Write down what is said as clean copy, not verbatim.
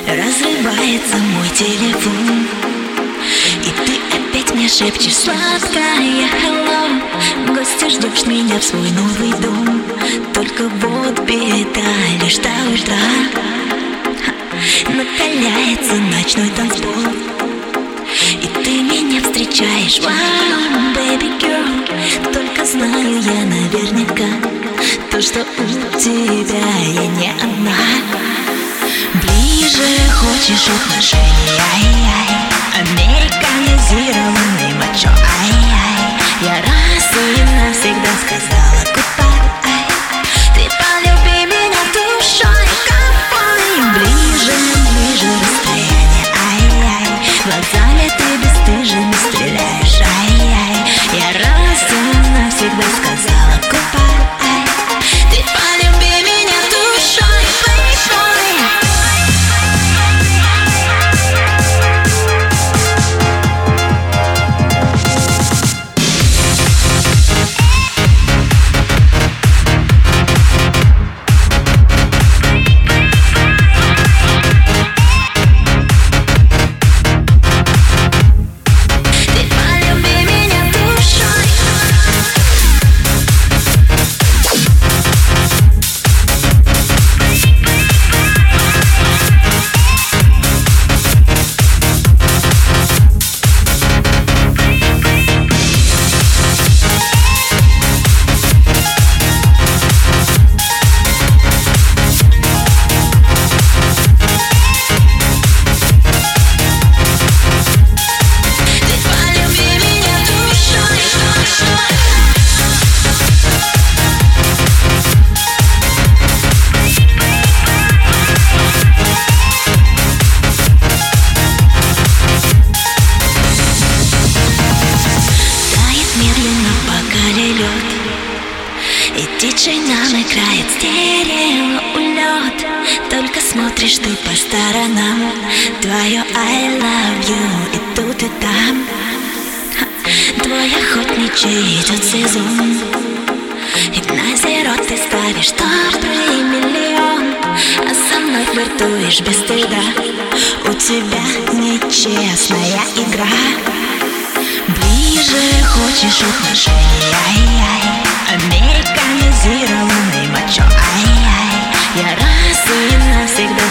Разрывается мой телефон, и ты опять мне шепчешь сладкое hello. В гости ждешь меня в свой новый дом. Только вот беда, лишь до утра накаляется ночной танцпол, и ты меня встречаешь. Wow, baby girl, только знаю я наверняка то, что у тебя я не одна. Ближе хочешь отношений, ай-яй, американизированный мачо, ай-яй. Я раз и навсегда сказала goodbye. Ты полюби меня душой, капой. Ближе, ближе расстояние, ай-яй. Глазами ты бесстыжими стреляешь, ай-яй. Я раз и навсегда сказала goodbye. Ты полюби меня душой, playboy. И диджей нам играет стерео улет. Только смотришь ты по сторонам. Твое I love you и тут и там. Твой охотничий идет сезон. И на зеро ты ставишь добрый миллион, а со мной флиртуешь без стыда. У тебя нечестная игра. Ближе хочешь отношений, ай-яй, американизированный мачо, ай-яй. Я раз и навсегда